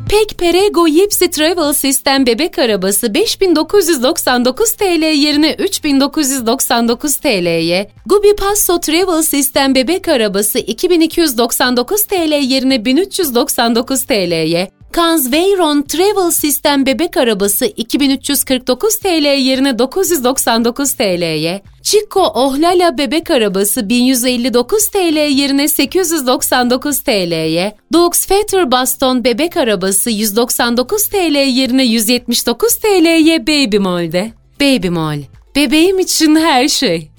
Peck Perego Yipsy Travel System bebek arabası 5.999 TL yerine 3.999 TL'ye, Gubi Passo Travel System bebek arabası 2.299 TL yerine 1.399 TL'ye, Cannes Veyron Travel System bebek arabası 2.349 TL yerine 999 TL'ye, Chico Ohlala bebek arabası 1159 TL yerine 899 TL'ye, Doux Feather Baston bebek arabası 199 TL yerine 179 TL'ye Baby Mall'de. Baby Mall, bebeğim için her şey.